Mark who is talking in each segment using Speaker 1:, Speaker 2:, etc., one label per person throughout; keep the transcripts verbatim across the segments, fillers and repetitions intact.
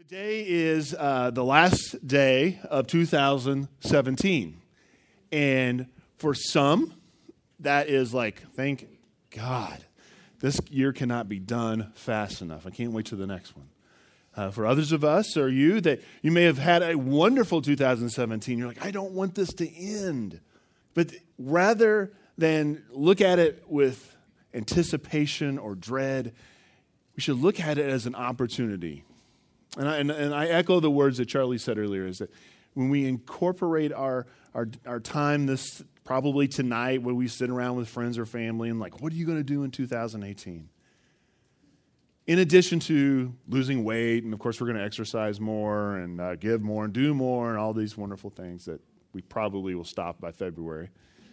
Speaker 1: Today is uh, the last day of two thousand seventeen. And for some, that is like, thank God, this year cannot be done fast enough. I can't wait to the next one. Uh, for others of us, or you, that you may have had a wonderful two thousand seventeen. You're like, I don't want this to end. But rather than look at it with anticipation or dread, we should look at it as an opportunity. And I, and, and I echo the words that Charlie said earlier, is that when we incorporate our, our, our time this, probably tonight, when we sit around with friends or family and like, what are you going to do in two thousand eighteen? In addition to losing weight, and of course we're going to exercise more and uh, give more and do more and all these wonderful things that we probably will stop by February,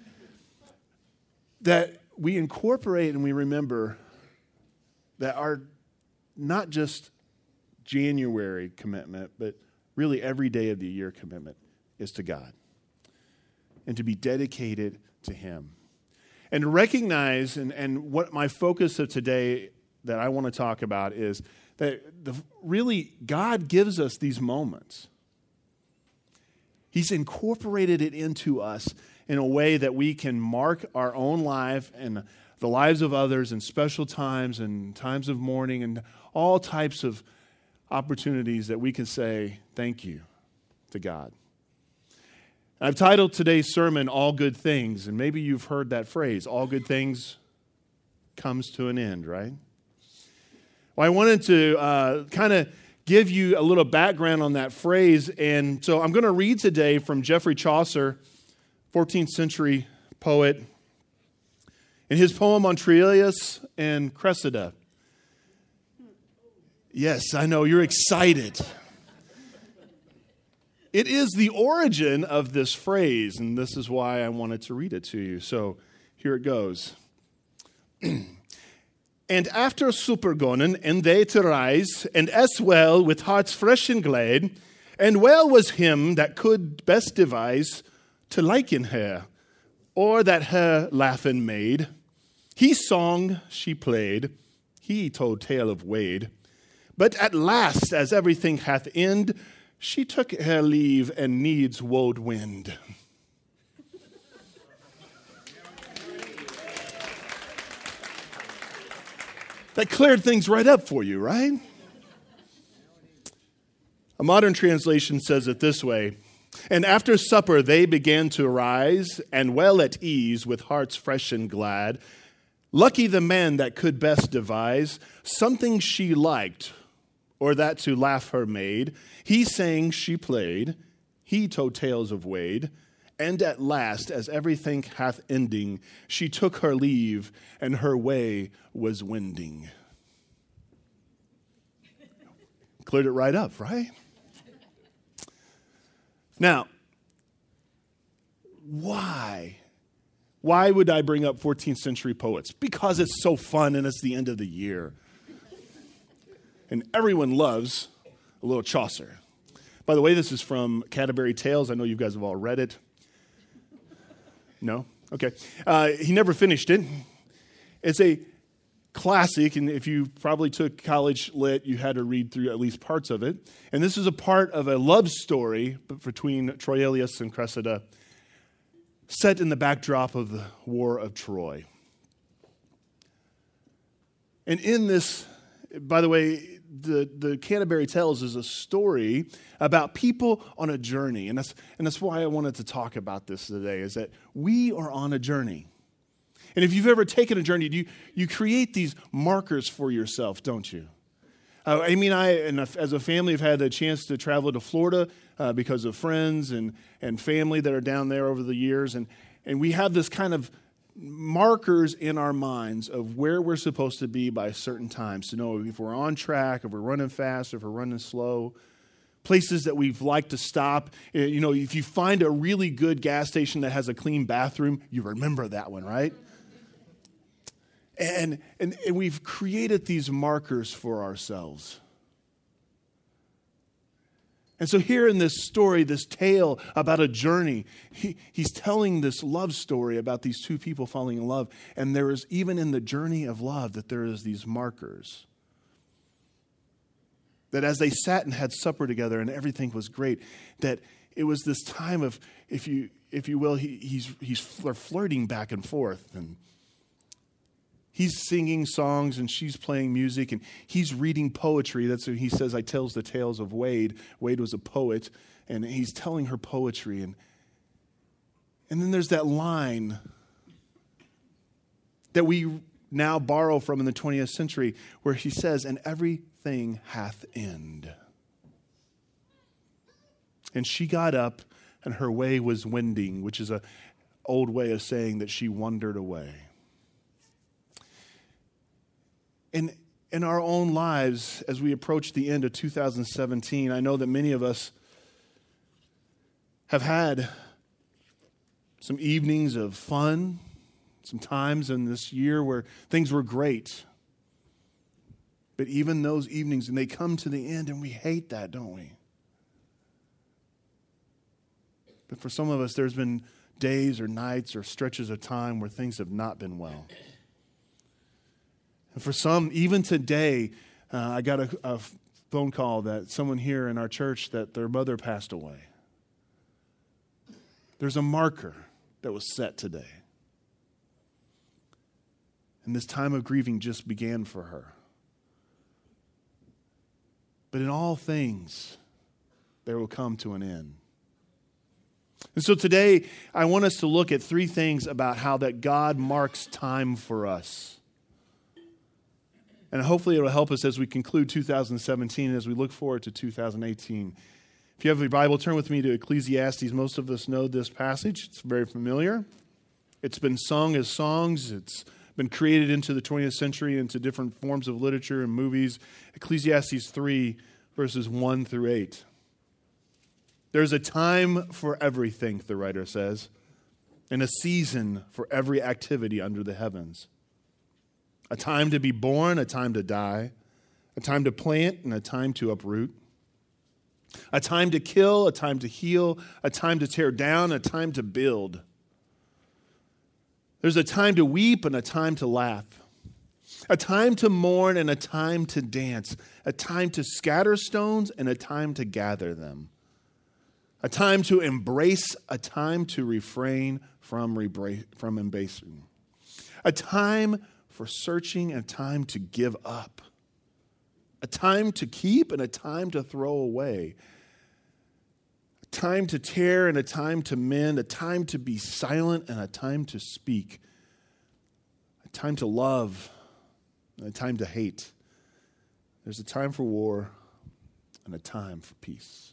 Speaker 1: that we incorporate and we remember that our not just January commitment, but really every day of the year commitment is to God and to be dedicated to Him. And to recognize, and, and what my focus of today that I want to talk about is that the, really God gives us these moments. He's incorporated it into us in a way that we can mark our own life and the lives of others in special times and times of mourning and all types of opportunities that we can say thank you to God. I've titled today's sermon, All Good Things, and maybe you've heard that phrase, all good things comes to an end, right? Well, I wanted to uh, kind of give you a little background on that phrase, and so I'm going to read today from Geoffrey Chaucer, fourteenth century poet, in his poem on Troilus and Cressida. Yes, I know, you're excited. It is the origin of this phrase, and this is why I wanted to read it to you. So here it goes. And after supper gonnen, and they to rise, and as well with hearts fresh and glad, and well was him that could best devise to liken her, or that her laughing made. He song, she played, he told tale of Wade. But at last, as everything hath end, she took her leave and needs wold wind. That cleared things right up for you, right? A modern translation says it this way. And after supper they began to rise, and well at ease with hearts fresh and glad. Lucky the man that could best devise something she liked, or that to laugh her made. He sang, she played, he told tales of Wade. And at last, as everything hath ending, she took her leave, and her way was wending. Cleared it right up, right? Now, why? Why would I bring up fourteenth century poets? Because it's so fun and it's the end of the year. And everyone loves a little Chaucer. By the way, this is from Canterbury Tales. I know you guys have all read it. No? Okay. Uh, he never finished it. It's a classic, and if you probably took college lit, you had to read through at least parts of it. And this is a part of a love story between Troilus and Cressida, set in the backdrop of the War of Troy. And in this, by the way, the, the Canterbury Tales is a story about people on a journey. And that's, and that's why I wanted to talk about this today, is that we are on a journey. And if you've ever taken a journey, you, you create these markers for yourself, don't you? Uh, Amy and I, and as a family, have had a chance to travel to Florida uh, because of friends and, and family that are down there over the years. And, and we have this kind of markers in our minds of where we're supposed to be by certain times to know if we're on track, if we're running fast, if we're running slow. Places that we've liked to stop. You know, if you find a really good gas station that has a clean bathroom, you remember that one, right? And, and, and we've created these markers for ourselves. And so here in this story, this tale about a journey, he, he's telling this love story about these two people falling in love. And there is, even in the journey of love, that there is these markers. That as they sat and had supper together and everything was great, that it was this time of, if you if you will, he, he's he's flirting back and forth, and he's singing songs and she's playing music, and he's reading poetry. That's what he says, I tells the tales of Wade. Wade was a poet, and he's telling her poetry. And, and then there's that line that we now borrow from in the twentieth century where he says, and everything hath end. And she got up, and her way was wending, which is an old way of saying that she wandered away. And in our own lives, as we approach the end of two thousand seventeen, I know that many of us have had some evenings of fun, some times in this year where things were great. But even those evenings, and they come to the end, and we hate that, don't we? But for some of us, there's been days or nights or stretches of time where things have not been well. And for some, even today, uh, I got a, a phone call that someone here in our church, that their mother passed away. There's a marker that was set today. And this time of grieving just began for her. But in all things, there will come to an end. And so today, I want us to look at three things about how that God marks time for us. And hopefully it will help us as we conclude two thousand seventeen and as we look forward to two thousand eighteen. If you have your Bible, turn with me to Ecclesiastes. Most of us know this passage. It's very familiar. It's been sung as songs. It's been created into the twentieth century, into different forms of literature and movies. Ecclesiastes three, verses one through eight. There's a time for everything, the writer says, and a season for every activity under the heavens. A time to be born, a time to die, a time to plant, and a time to uproot. A time to kill, a time to heal, a time to tear down, a time to build. There's a time to weep and a time to laugh. A time to mourn and a time to dance. A time to scatter stones and a time to gather them. A time to embrace, a time to refrain from, rebra- from embracing. A time for searching and a time to give up. A time to keep and a time to throw away. A time to tear and a time to mend. A time to be silent and a time to speak. A time to love and a time to hate. There's a time for war and a time for peace.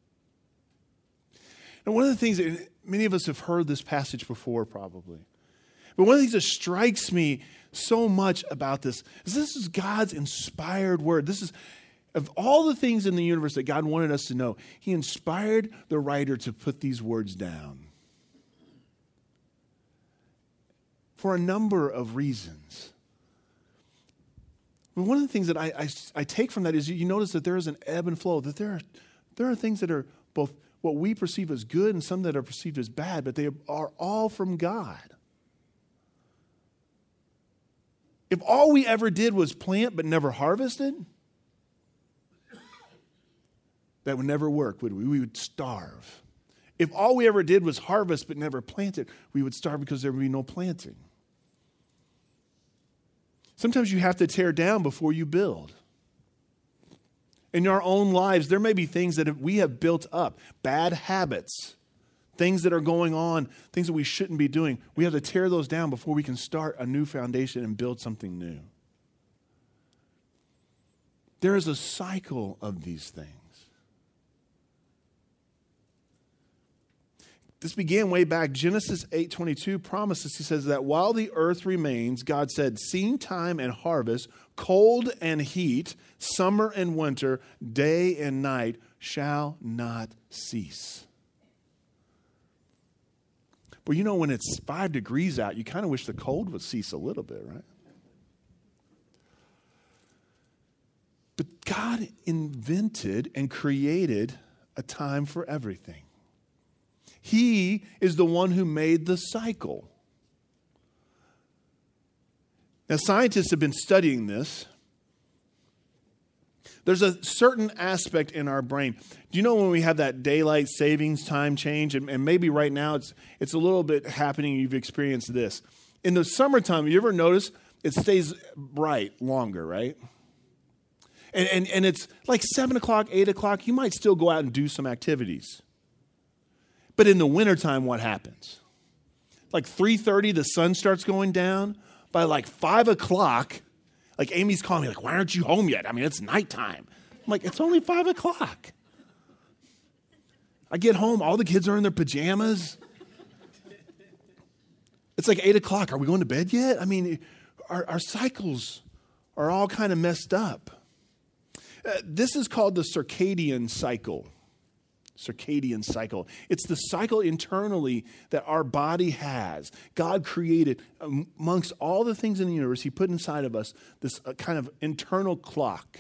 Speaker 1: And one of the things that many of us have heard this passage before probably, but one of the things that strikes me so much about this is this is God's inspired word. This is, of all the things in the universe that God wanted us to know, he inspired the writer to put these words down for a number of reasons. But one of the things that I, I, I take from that is you notice that there is an ebb and flow, that there are, there are things that are both what we perceive as good and some that are perceived as bad, but they are all from God. If all we ever did was plant but never harvested, that would never work, would we? We would starve. If all we ever did was harvest but never planted, we would starve because there would be no planting. Sometimes you have to tear down before you build. In our own lives, there may be things that we have built up, bad habits, things that are going on, things that we shouldn't be doing. We have to tear those down before we can start a new foundation and build something new. There is a cycle of these things. This began way back. Genesis eight twenty-two promises, he says that while the earth remains, God said, seed time and harvest, cold and heat, summer and winter, day and night shall not cease. But you know, when it's five degrees out, you kind of wish the cold would cease a little bit, right? But God invented and created a time for everything. He is the one who made the cycle. Now, scientists have been studying this. There's a certain aspect in our brain. Do you know when we have that daylight savings time change, and, and maybe right now it's it's a little bit happening, you've experienced this. In the summertime, you ever notice it stays bright longer, right? And, and, and it's like seven o'clock, eight o'clock, you might still go out and do some activities. But in the wintertime, what happens? Like three thirty, the sun starts going down. By like five o'clock, like Amy's calling me, like, why aren't you home yet? I mean, it's nighttime. I'm like, it's only five o'clock. I get home, all the kids are in their pajamas. It's like eight o'clock. Are we going to bed yet? I mean, our, our cycles are all kind of messed up. Uh, this is called the circadian cycle. Circadian cycle. It's the cycle internally that our body has. God created, amongst all the things in the universe, he put inside of us this uh, kind of internal clock.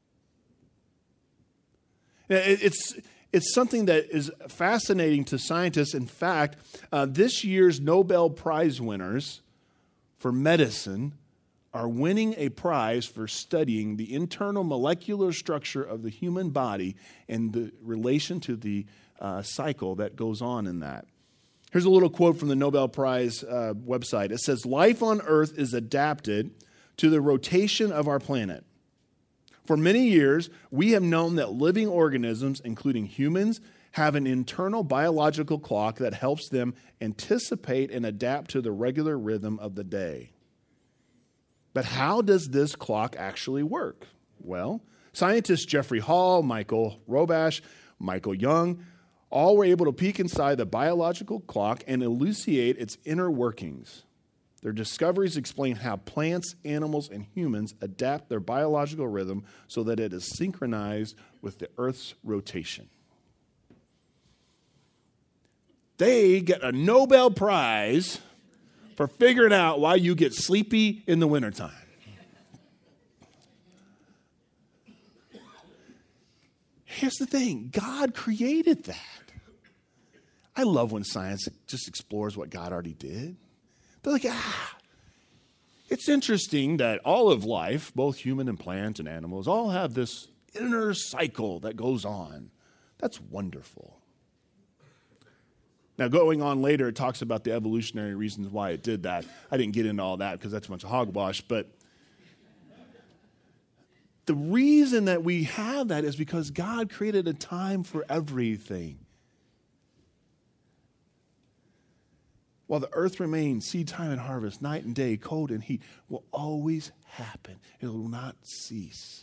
Speaker 1: It, it's, it's something that is fascinating to scientists. In fact, uh, this year's Nobel Prize winners for medicine are winning a prize for studying the internal molecular structure of the human body and the relation to the uh, cycle that goes on in that. Here's a little quote from the Nobel Prize uh, website. It says, "Life on Earth is adapted to the rotation of our planet. For many years, we have known that living organisms, including humans, have an internal biological clock that helps them anticipate and adapt to the regular rhythm of the day. But how does this clock actually work? Well, scientists Jeffrey Hall, Michael Robash, Michael Young, all were able to peek inside the biological clock and elucidate its inner workings. Their discoveries explain how plants, animals, and humans adapt their biological rhythm so that it is synchronized with the Earth's rotation." They get a Nobel Prize for figuring out why you get sleepy in the wintertime. Here's the thing. God created that. I love when science just explores what God already did. They're like, ah, it's interesting that all of life, both human and plant and animals, all have this inner cycle that goes on. That's wonderful. Now, going on later, it talks about the evolutionary reasons why it did that. I didn't get into all that because that's a bunch of hogwash, but the reason that we have that is because God created a time for everything. While the earth remains, seed time and harvest, night and day, cold and heat will always happen. It will not cease.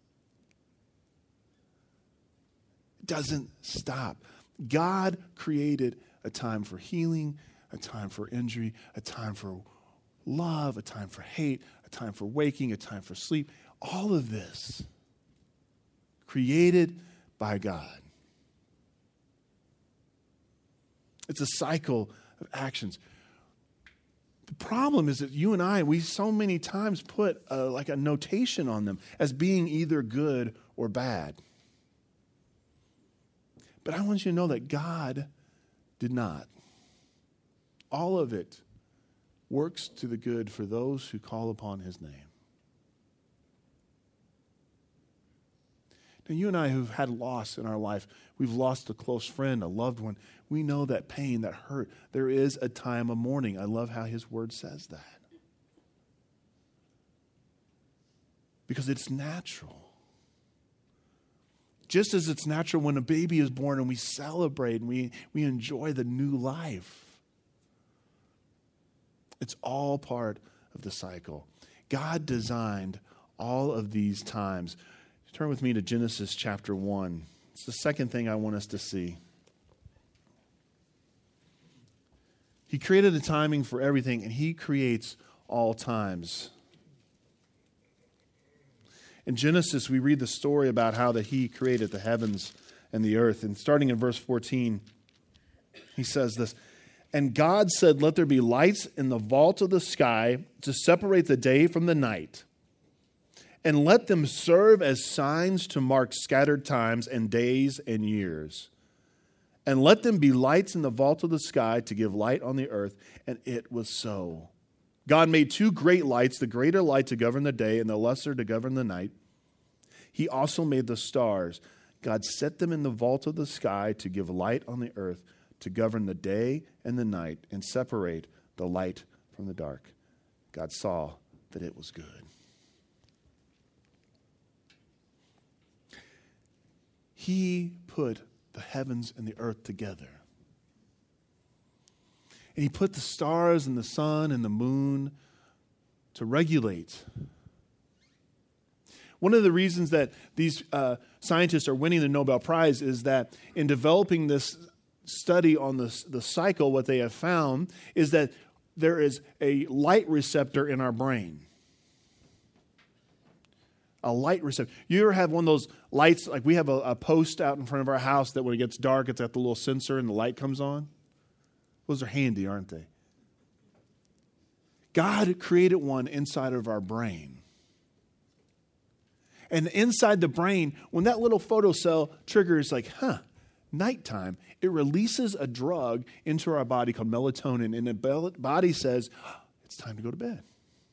Speaker 1: It doesn't stop. God created a time for healing, a time for injury, a time for love, a time for hate, a time for waking, a time for sleep. All of this created by God. It's a cycle of actions. The problem is that you and I, we so many times put a, like a notation on them as being either good or bad. But I want you to know that God did not. All of it works to the good for those who call upon his name. Now, you and I who've had loss in our life, we've lost a close friend, a loved one, we know that pain, that hurt. There is a time of mourning. I love how his word says that. Because it's natural. Just as it's natural when a baby is born and we celebrate and we, we enjoy the new life. It's all part of the cycle. God designed all of these times. Turn with me to Genesis chapter one. It's the second thing I want us to see. He created a timing for everything, and he creates all times. In Genesis, we read the story about how that he created the heavens and the earth. And starting in verse fourteen, he says this, "And God said, let there be lights in the vault of the sky to separate the day from the night, and let them serve as signs to mark scattered times and days and years. And let them be lights in the vault of the sky to give light on the earth. And it was so. God made two great lights, the greater light to govern the day and the lesser to govern the night. He also made the stars. God set them in the vault of the sky to give light on the earth, to govern the day and the night, and separate the light from the dark. God saw that it was good. He put the heavens and the earth together. And he put the stars and the sun and the moon to regulate. One of the reasons that these uh, scientists are winning the Nobel Prize is that in developing this study on the, the cycle, what they have found is that there is a light receptor in our brain. A light receptor. You ever have one of those lights, like we have a, a post out in front of our house that when it gets dark, it's got the little sensor and the light comes on? Those are handy, aren't they? God created one inside of our brain. And inside the brain, when that little photocell triggers like, huh, nighttime, it releases a drug into our body called melatonin. And the body says, oh, it's time to go to bed.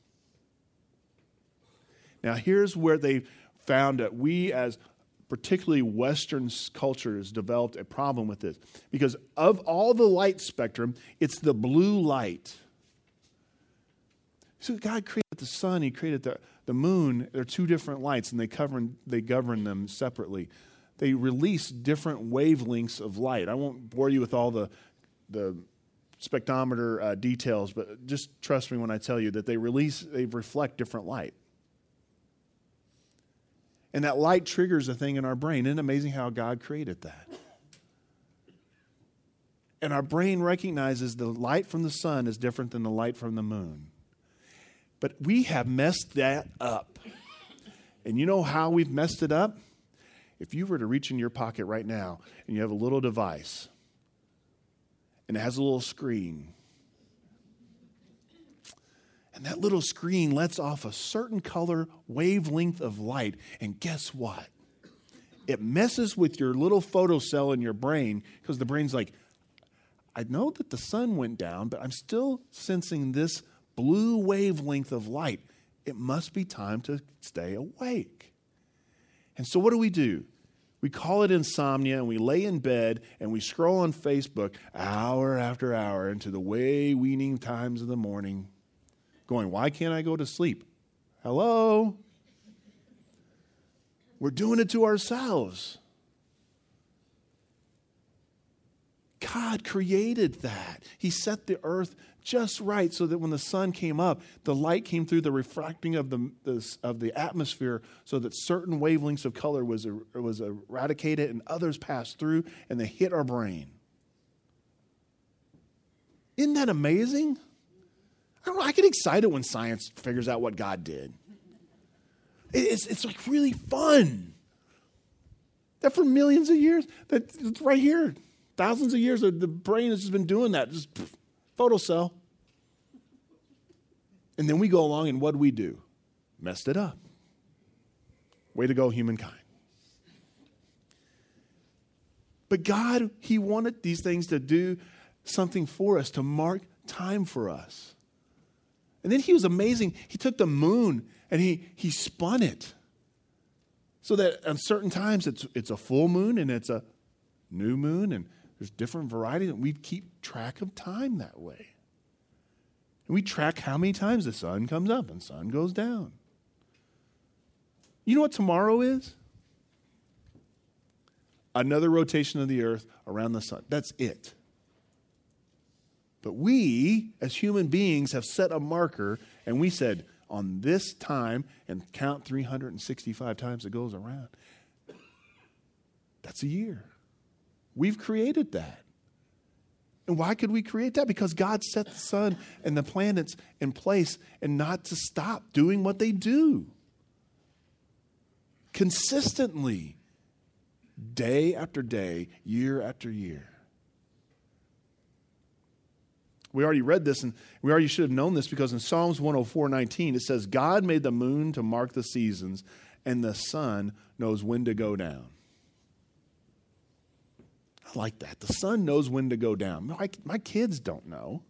Speaker 1: Now, here's where they found that we as particularly Western cultures developed a problem with this. Because of all the light spectrum, it's the blue light. So God created the sun, he created the, the moon. They're two different lights, and they govern, they govern them separately. They release different wavelengths of light. I won't bore you with all the, the spectrometer uh, details, but just trust me when I tell you that they release, they reflect different light. And that light triggers a thing in our brain. Isn't it amazing how God created that? And our brain recognizes the light from the sun is different than the light from the moon. But we have messed that up. And you know how we've messed it up? If you were to reach in your pocket right now and you have a little device and it has a little screen, and that little screen lets off a certain color wavelength of light, and guess what? It messes with your little photocell in your brain because the brain's like, I know that the sun went down, but I'm still sensing this blue wavelength of light. It must be time to stay awake. And so what do we do? We call it insomnia, and we lay in bed, and we scroll on Facebook hour after hour into the way-weaning times of the morning, going, why can't I go to sleep? Hello? We're doing it to ourselves. God created that. He set the earth just right so that when the sun came up, the light came through the refracting of the, the, of the atmosphere so that certain wavelengths of color was, was eradicated and others passed through and they hit our brain. Isn't that amazing? I don't know, I get excited when science figures out what God did. It's, it's like really fun. That for millions of years, that it's right here. Thousands of years, the brain has just been doing that. Just pff, photocell. And then we go along and what do we do? Messed it up. Way to go, humankind. But God, he wanted these things to do something for us, to mark time for us. And then he was amazing. He took the moon and he, he spun it so that on certain times it's, it's a full moon and it's a new moon and there's different varieties, and we keep track of time that way. And we track how many times the sun comes up and sun goes down. You know what tomorrow is? Another rotation of the earth around the sun. That's it. But we, as human beings, have set a marker, and we said, on this time, and count three hundred sixty-five times it goes around. That's a year. We've created that. And why could we create that? Because God set the sun and the planets in place and not to stop doing what they do. Consistently. Day after day, year after year. We already read this, and we already should have known this because in Psalms one oh four nineteen, it says, God made the moon to mark the seasons, and the sun knows when to go down. I like that. The sun knows when to go down. My, my kids don't know.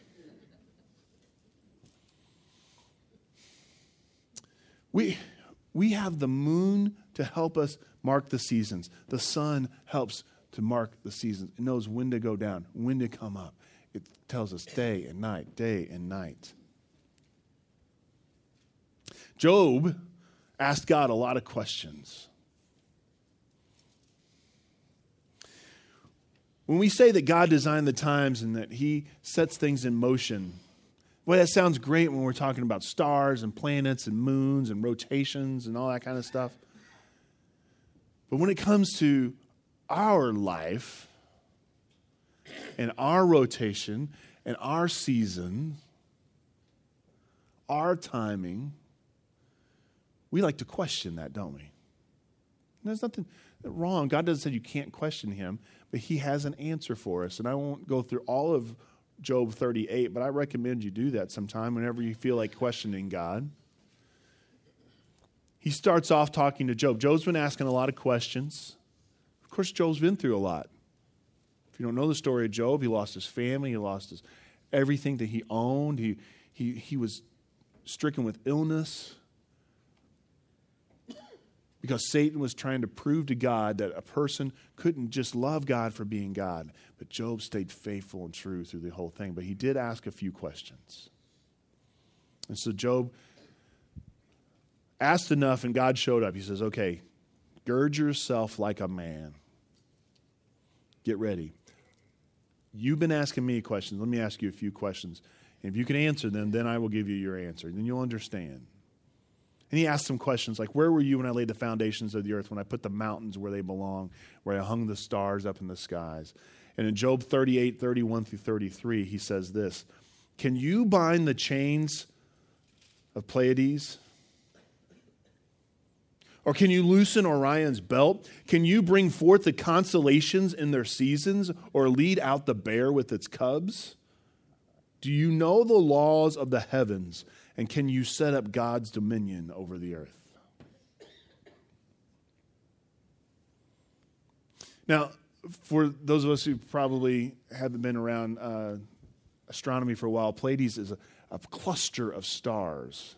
Speaker 1: We, We have the moon to help us mark the seasons. The sun helps to mark the seasons. It knows when to go down, when to come up. It tells us day and night, day and night. Job asked God a lot of questions. When we say that God designed the times and that he sets things in motion, well, that sounds great when we're talking about stars and planets and moons and rotations and all that kind of stuff. But when it comes to our life and our rotation and our season, our timing, we like to question that, don't we? And there's nothing wrong. God doesn't say you can't question him, but he has an answer for us. And I won't go through all of Job thirty-eight, but I recommend you do that sometime whenever you feel like questioning God. He starts off talking to Job. Job's been asking a lot of questions. Of course, Job's been through a lot. If you don't know the story of Job, he lost his family, he lost his everything that he owned. He he he was stricken with illness because Satan was trying to prove to God that a person couldn't just love God for being God. But Job stayed faithful and true through the whole thing. But he did ask a few questions. And so Job asked enough and God showed up. He says, okay, gird yourself like a man. Get ready. You've been asking me questions. Let me ask you a few questions. And if you can answer them, then I will give you your answer. Then you'll understand. And he asked some questions like, where were you when I laid the foundations of the earth, when I put the mountains where they belong, where I hung the stars up in the skies? And in Job thirty-eight, thirty-one through thirty-three, he says this, can you bind the chains of Pleiades? Or can you loosen Orion's belt? Can you bring forth the constellations in their seasons, or lead out the bear with its cubs? Do you know the laws of the heavens? And can you set up God's dominion over the earth? Now, for those of us who probably haven't been around uh, astronomy for a while, Pleiades is a, a cluster of stars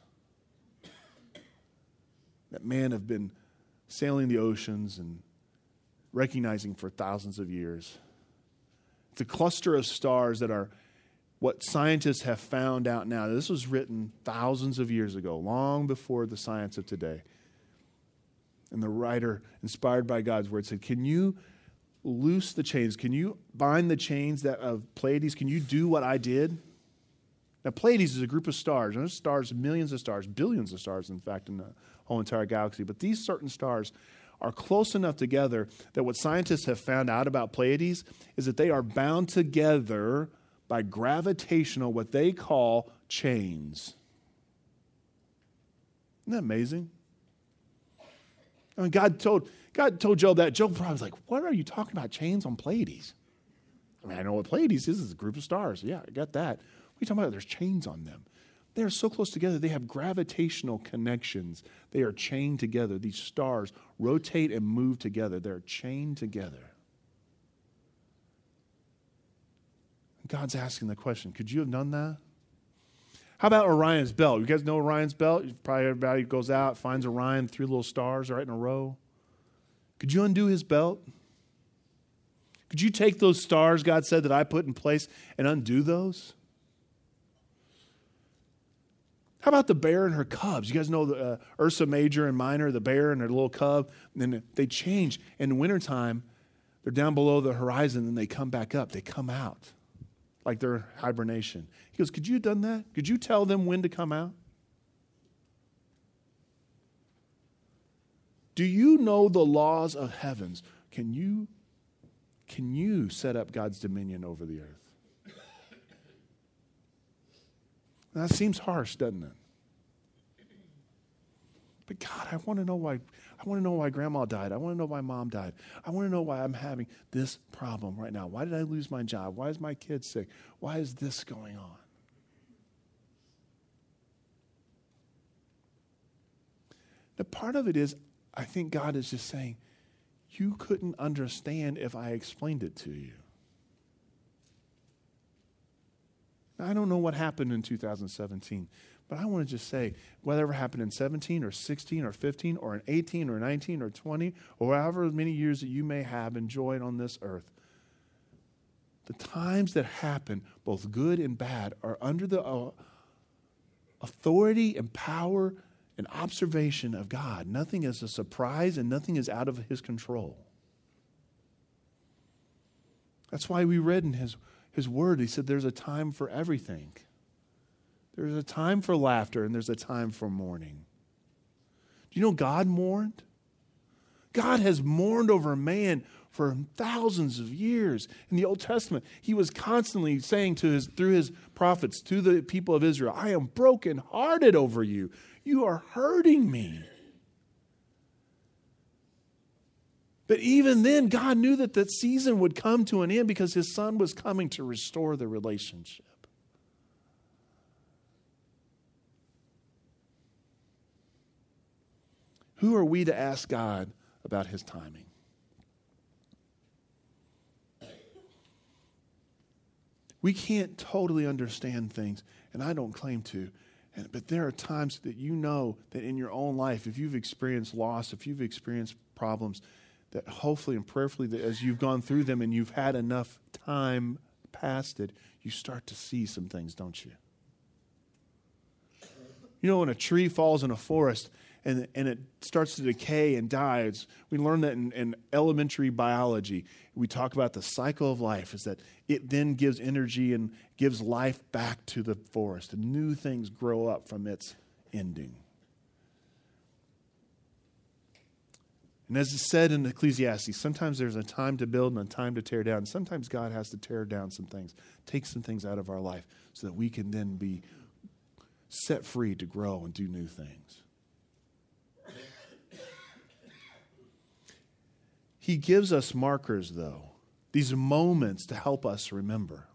Speaker 1: that men have been sailing the oceans and recognizing for thousands of years. It's a cluster of stars that are what scientists have found out now. This was written thousands of years ago, long before the science of today. And the writer, inspired by God's word, said, can you loose the chains? Can you bind the chains that of Pleiades? Can you do what I did? Now, Pleiades is a group of stars. And there's stars, millions of stars, billions of stars, in fact, in the whole entire galaxy. But these certain stars are close enough together that what scientists have found out about Pleiades is that they are bound together by gravitational, what they call chains. Isn't that amazing? I mean, God told God told Job that. Job probably was like, what are you talking about, chains on Pleiades? I mean, I know what Pleiades is. It's a group of stars. Yeah, I got that. What are you talking about? There's chains on them. They are so close together. They have gravitational connections. They are chained together. These stars rotate and move together. They're chained together. God's asking the question, could you have done that? How about Orion's belt? You guys know Orion's belt? Probably everybody goes out, finds Orion, three little stars right in a row. Could you undo his belt? Could you take those stars God said that I put in place and undo those? How about the bear and her cubs? You guys know the uh, Ursa Major and Minor, the bear and their little cub, and then they change. In the wintertime, they're down below the horizon, and they come back up. They come out like they're hibernation. He goes, could you have done that? Could you tell them when to come out? Do you know the laws of heavens? Can you, can you set up God's dominion over the earth? That seems harsh, doesn't it? But God, I want to know why. I want to know why grandma died. I want to know why mom died. I want to know why I'm having this problem right now. Why did I lose my job? Why is my kid sick? Why is this going on? The part of it is, I think God is just saying, you couldn't understand if I explained it to you. Now, I don't know what happened in two thousand seventeen, but But I want to just say, whatever happened in seventeen or sixteen or fifteen or in eighteen or nineteen or twenty or however many years that you may have enjoyed on this earth, the times that happen, both good and bad, are under the uh, authority and power and observation of God. Nothing is a surprise and nothing is out of his control. That's why we read in his, his word, he said there's a time for everything. There's a time for laughter and there's a time for mourning. Do you know God mourned? God has mourned over man for thousands of years. In the Old Testament, he was constantly saying to his, through his prophets, to the people of Israel, I am brokenhearted over you. You are hurting me. But even then, God knew that that season would come to an end because his son was coming to restore the relationship. Who are we to ask God about his timing? We can't totally understand things, and I don't claim to. And, but there are times that you know that in your own life, if you've experienced loss, if you've experienced problems, that hopefully and prayerfully that as you've gone through them and you've had enough time past it, you start to see some things, don't you? You know, when a tree falls in a forest and, and it starts to decay and die, it's, we learn that in, in elementary biology. We talk about the cycle of life is that it then gives energy and gives life back to the forest, and new things grow up from its ending. And as it's said in Ecclesiastes, sometimes there's a time to build and a time to tear down. Sometimes God has to tear down some things, take some things out of our life so that we can then be set free to grow and do new things. He gives us markers, though, these moments to help us remember.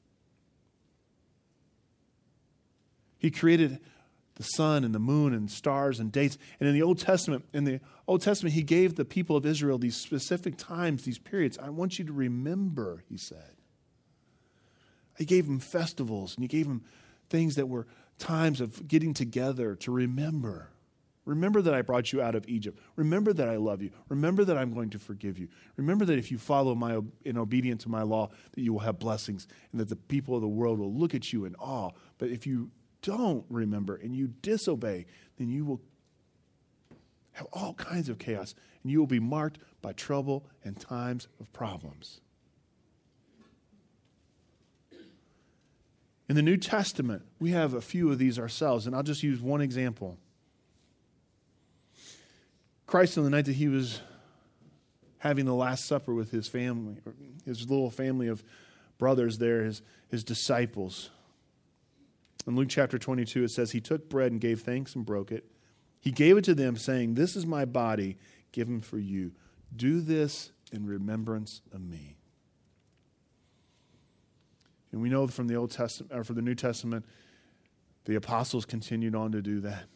Speaker 1: He created the sun and the moon and stars and dates. And in the Old Testament, in the Old Testament, he gave the people of Israel these specific times, these periods. I want you to remember, he said. He gave them festivals, and he gave them things that were times of getting together to remember. Remember that I brought you out of Egypt. Remember that I love you. Remember that I'm going to forgive you. Remember that if you follow my in obedience to my law, that you will have blessings and that the people of the world will look at you in awe. But if you don't remember and you disobey, then you will have all kinds of chaos and you will be marked by trouble and times of problems. In the New Testament, we have a few of these ourselves, and I'll just use one example. Christ, on the night that he was having the Last Supper with his family, his little family of brothers there, his, his disciples. In Luke chapter twenty-two, it says, he took bread and gave thanks and broke it. He gave it to them, saying, this is my body given for you. Do this in remembrance of me. And we know from the Old Testament, or from the New Testament, the apostles continued on to do that.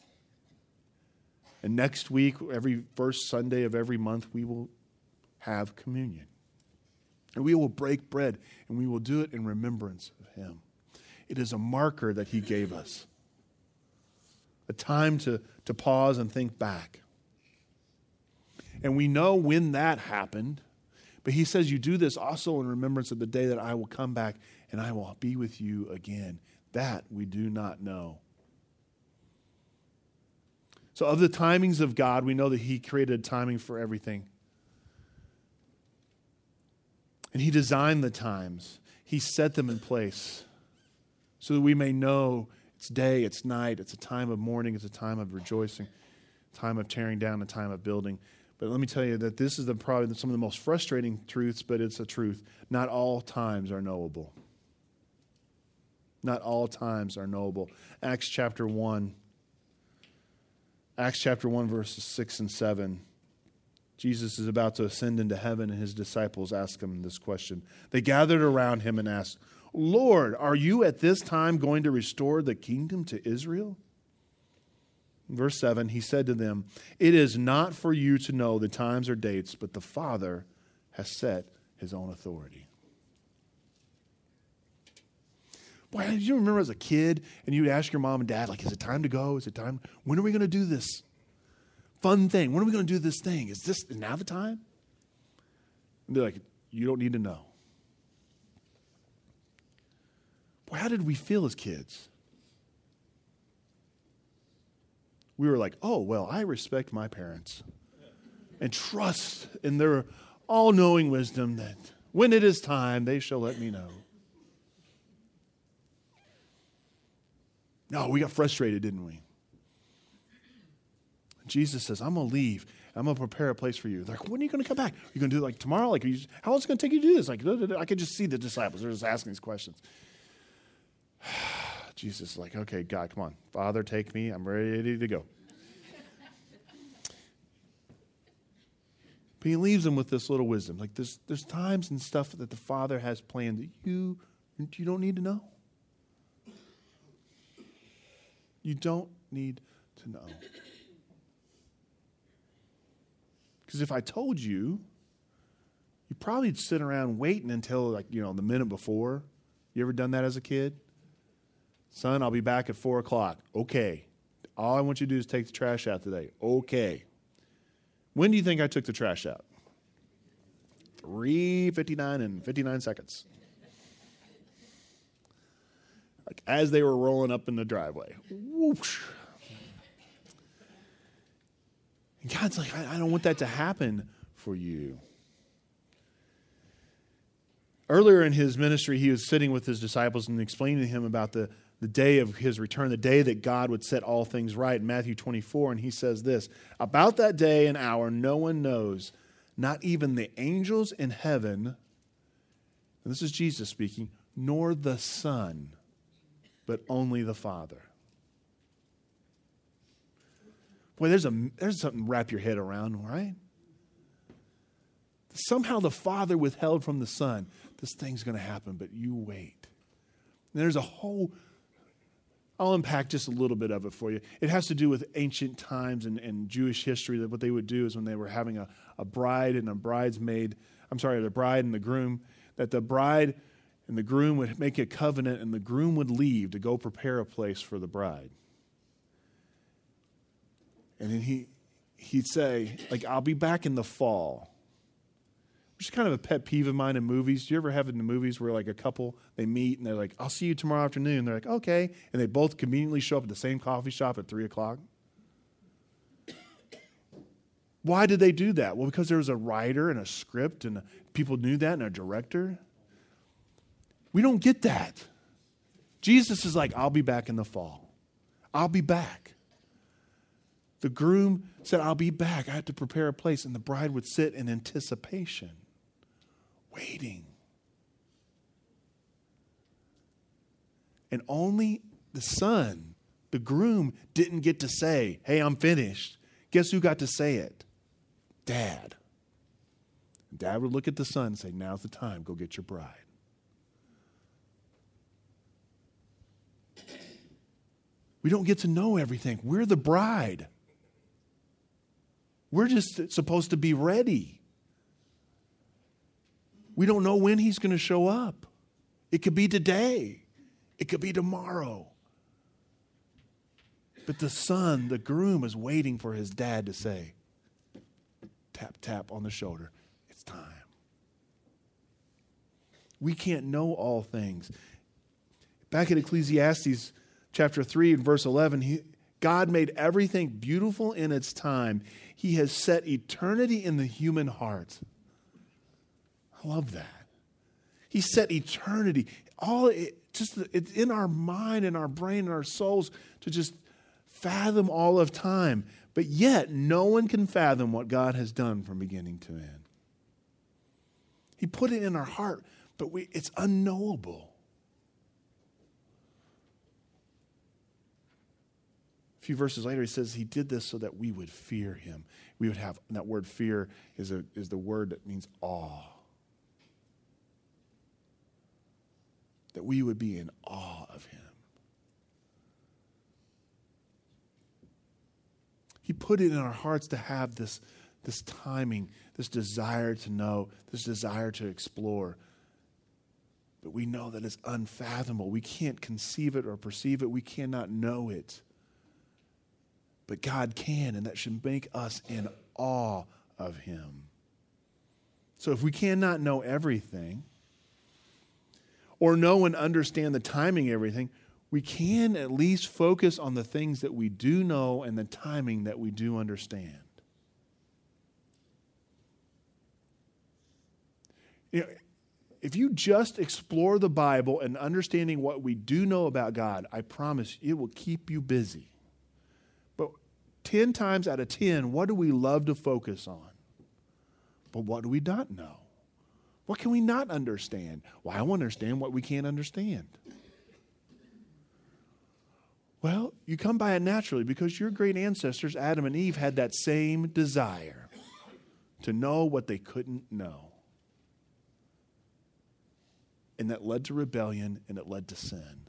Speaker 1: And next week, every first Sunday of every month, we will have communion. And we will break bread, and we will do it in remembrance of him. It is a marker that he gave us. A time to, to pause and think back. And we know when that happened. But he says, you do this also in remembrance of the day that I will come back and I will be with you again. That we do not know. So of the timings of God, we know that he created timing for everything. And he designed the times. He set them in place so that we may know it's day, it's night, it's a time of mourning, it's a time of rejoicing, a time of tearing down, a time of building. But let me tell you that this is the, probably some of the most frustrating truths, but it's a truth. Not all times are knowable. Not all times are knowable. Acts chapter one. Acts chapter one, verses six and seven. Jesus is about to ascend into heaven, and his disciples ask him this question. They gathered around him and asked, Lord, are you at this time going to restore the kingdom to Israel? Verse seven, he said to them, it is not for you to know the times or dates, but the Father has set his own authority. Boy, did you remember as a kid and you'd ask your mom and dad, like, is it time to go? Is it time? When are we going to do this fun thing? When are we going to do this thing? Is this is now the time? And they're like, you don't need to know. Boy, how did we feel as kids? We were like, oh, well, I respect my parents and trust in their all-knowing wisdom that when it is time, they shall let me know. No, we got frustrated, didn't we? Jesus says, I'm going to leave. I'm going to prepare a place for you. They're like, when are you going to come back? Are you going to do it like tomorrow? Like, are you, how long is it going to take you to do this? Like, I could just see the disciples. They're just asking these questions. Jesus is like, okay, God, come on. Father, take me. I'm ready to go. But he leaves them with this little wisdom. Like, there's, there's times and stuff that the Father has planned that you, you don't need to know. You don't need to know. Because if I told you, you'd probably sit around waiting until, like, you know, the minute before. You ever done that as a kid? Son, I'll be back at four o'clock. Okay. All I want you to do is take the trash out today. Okay. When do you think I took the trash out? three fifty-nine and fifty-nine seconds. Like as they were rolling up in the driveway. Whoosh. And God's like, I, I don't want that to happen for you. Earlier in his ministry, he was sitting with his disciples and explaining to him about the, the day of his return, the day that God would set all things right in Matthew twenty-four. And he says this, about that day and hour, no one knows, not even the angels in heaven, and this is Jesus speaking, nor the Son, but only the Father. Boy, there's, a, there's something to wrap your head around, right? Somehow the Father withheld from the Son. This thing's going to happen, but you wait. And there's a whole, I'll unpack just a little bit of it for you. It has to do with ancient times and, and Jewish history, that what they would do is when they were having a, a bride and a bridesmaid, I'm sorry, the bride and the groom, that the bride and the groom would make a covenant and the groom would leave to go prepare a place for the bride. And then he, he'd say, like, I'll be back in the fall. Which is kind of a pet peeve of mine in movies. Do you ever have it in the movies where like a couple, they meet and they're like, I'll see you tomorrow afternoon. They're like, okay. And they both conveniently show up at the same coffee shop at three o'clock. Why did they do that? Well, because there was a writer and a script and people knew that and a director. We don't get that. Jesus is like, I'll be back in the fall. I'll be back. The groom said, I'll be back. I had to prepare a place. And the bride would sit in anticipation, waiting. And only the son, the groom, didn't get to say, hey, I'm finished. Guess who got to say it? Dad. Dad would look at the son and say, now's the time. Go get your bride. We don't get to know everything. We're the bride. We're just supposed to be ready. We don't know when he's going to show up. It could be today. It could be tomorrow. But the son, the groom, is waiting for his dad to say, tap, tap on the shoulder. It's time. We can't know all things. Back in Ecclesiastes chapter three and verse eleven, he, God made everything beautiful in its time. He has set eternity in the human heart. I love that. He set eternity. All it, just it's in our mind and our brain and our souls to just fathom all of time. But yet, no one can fathom what God has done from beginning to end. He put it in our heart, but we, it's unknowable. A few verses later, he says he did this so that we would fear him. We would have, and that word fear is, a, is the word that means awe. That we would be in awe of him. He put it in our hearts to have this, this timing, this desire to know, this desire to explore. but we know that it's unfathomable. We can't conceive it or perceive it. We cannot know it. But God can, and that should make us in awe of him. So if we cannot know everything, or know and understand the timing of everything, we can at least focus on the things that we do know and the timing that we do understand. You know, if you just explore the Bible and understanding what we do know about God, I promise it will keep you busy. But ten times out of ten, what do we love to focus on? But what do we not know? What can we not understand? Well, I want to understand what we can't understand. Well, you come by it naturally because your great ancestors, Adam and Eve, had that same desire to know what they couldn't know. And that led to rebellion, and it led to sin.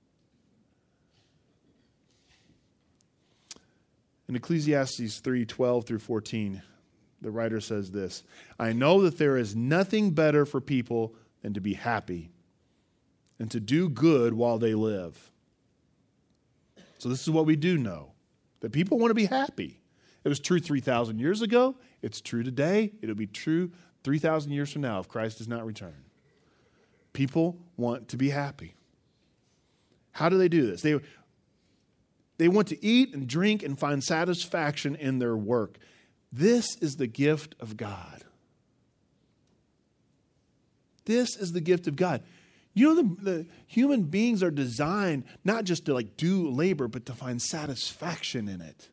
Speaker 1: In Ecclesiastes three twelve through fourteen, the writer says this, I know that there is nothing better for people than to be happy and to do good while they live. So this is what we do know, that people want to be happy. It was true three thousand years ago. It's true today. It'll be true three thousand years from now if Christ does not return. People want to be happy. How do they do this? They, they want to eat and drink and find satisfaction in their work. This is the gift of God. This is the gift of God. You know, the, the human beings are designed not just to like do labor, but to find satisfaction in it.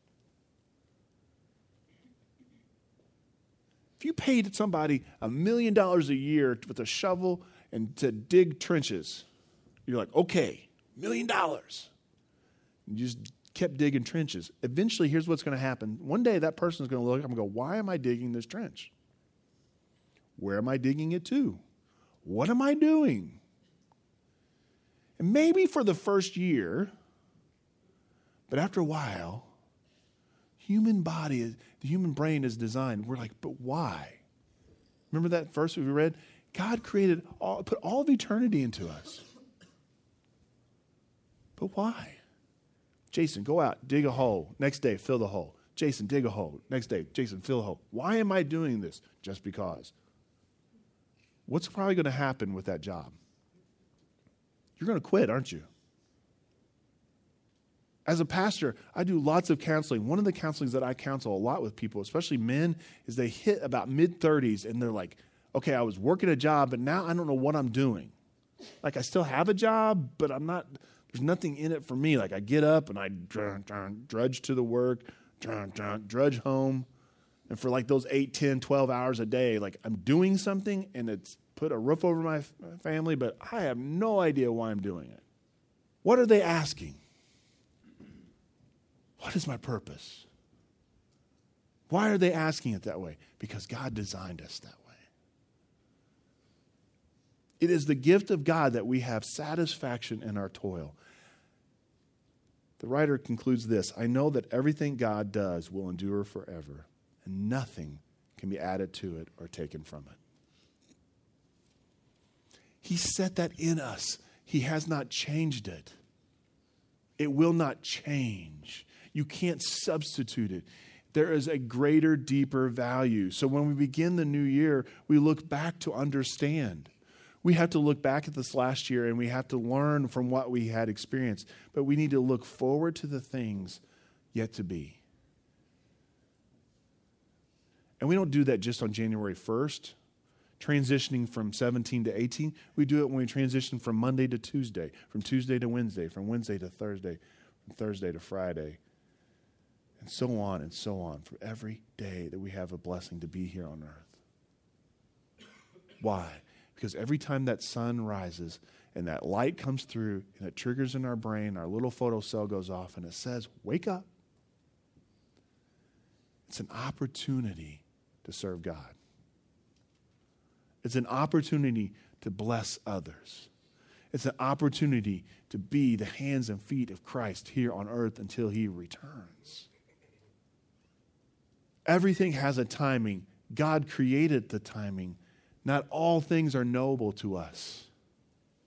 Speaker 1: If you paid somebody a million dollars a year with a shovel and to dig trenches, you're like, okay, million dollars. You just kept digging trenches. Eventually, here's what's going to happen. One day, that person's going to look up and go, why am I digging this trench? Where am I digging it to? What am I doing? And maybe for the first year, but after a while, human body, is, the human brain is designed. We're like, but why? Remember that verse we read? God created, all, put all of eternity into us. But why? Jason, go out, dig a hole. Next day, fill the hole. Jason, dig a hole. Next day, Jason, fill the hole. Why am I doing this? Just because. What's probably going to happen with that job? You're going to quit, aren't you? As a pastor, I do lots of counseling. One of the counselings that I counsel a lot with people, especially men, is they hit about mid-thirties and they're like, okay, I was working a job, but now I don't know what I'm doing. Like I still have a job, but I'm not, there's nothing in it for me. Like I get up and I drudge to the work, drudge home. And for like those eight, ten, twelve hours a day, like I'm doing something and it's put a roof over my family, but I have no idea why I'm doing it. What are they asking? What is my purpose? Why are they asking it that way? Because God designed us that way. It is the gift of God that we have satisfaction in our toil. The writer concludes this, I know that everything God does will endure forever, and nothing can be added to it or taken from it. He set that in us. He has not changed it. It will not change. You can't substitute it. There is a greater, deeper value. So when we begin the new year, we look back to understand. We have to look back at this last year and we have to learn from what we had experienced. But we need to look forward to the things yet to be. And we don't do that just on January first, transitioning from seventeen to eighteen. We do it when we transition from Monday to Tuesday, from Tuesday to Wednesday, from Wednesday to Thursday, from Thursday to Friday, and so on and so on for every day that we have a blessing to be here on earth. Why? Because every time that sun rises and that light comes through and it triggers in our brain, our little photo cell goes off and it says, wake up. It's an opportunity to serve God. It's an opportunity to bless others. It's an opportunity to be the hands and feet of Christ here on earth until he returns. Everything has a timing. God created the timing. Not all things are knowable to us.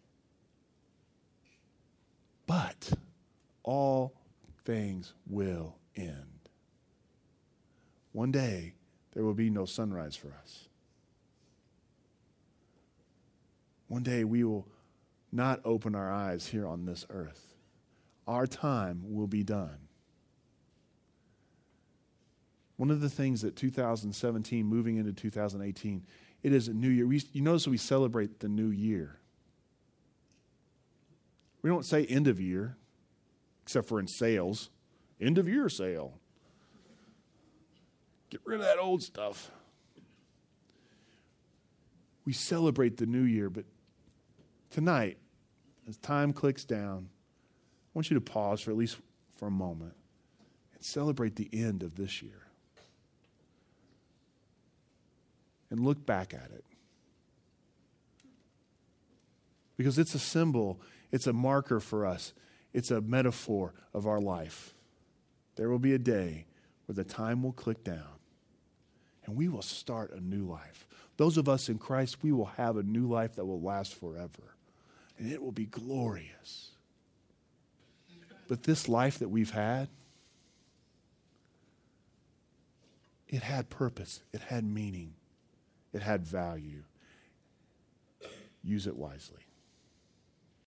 Speaker 1: But all things will end. One day, there will be no sunrise for us. One day, we will not open our eyes here on this earth. Our time will be done. One of the things that two thousand seventeen, moving into two thousand eighteen, it is a new year. We, you notice we celebrate the new year. We don't say end of year, except for in sales. End of year sale. Get rid of that old stuff. We celebrate the new year, but tonight, as time clicks down, I want you to pause for at least for a moment and celebrate the end of this year. And look back at it. Because it's a symbol, it's a marker for us, it's a metaphor of our life. There will be a day where the time will click down and we will start a new life. Those of us in Christ, we will have a new life that will last forever. And it will be glorious. But this life that we've had, it had purpose, it had meaning. It had value. Use it wisely.